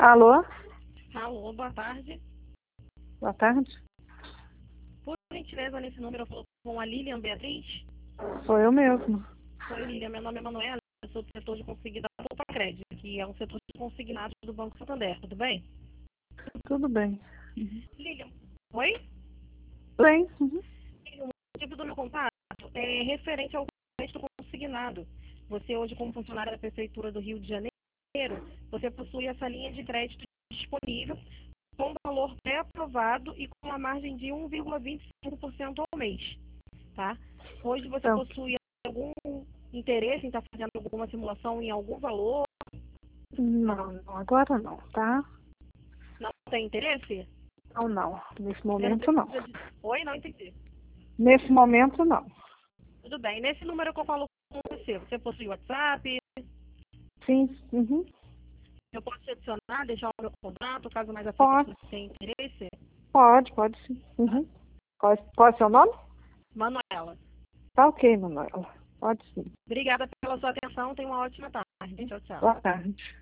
Alô? Alô, boa tarde. Boa tarde. Por gentileza, nesse número eu falo com a Lilian Beatriz. Sou eu mesmo. Oi, Lilian, meu nome é Manuela, eu sou do setor de consignado da Poupa Crédito, que é um setor de consignado do Banco Santander, tudo bem? Tudo bem. Lilian, oi? Bem? Uhum. Lilian, o motivo do meu contato é referente ao crédito consignado. Você hoje, como funcionária da Prefeitura do Rio de Janeiro, você possui essa linha de crédito disponível com valor pré-aprovado e com uma margem de 1,25% ao mês, tá? Hoje você Então, possui algum interesse em estar fazendo alguma simulação em algum valor? não, agora não, tá? Não tem interesse? Não. Nesse Você não momento não. precisa de... Oi, não entendi. Nesse momento não. Tudo bem. Nesse número que eu falo com você, você possui WhatsApp? Sim, uhum. Eu posso te adicionar, deixar o meu contato, caso mais à frente Pode, você tenha interesse? pode sim. Uhum. Qual é o seu nome? Manuela. Tá ok, Manuela. Pode sim. Obrigada pela sua atenção. Tenha uma ótima tarde. Tchau, tchau. Boa tarde.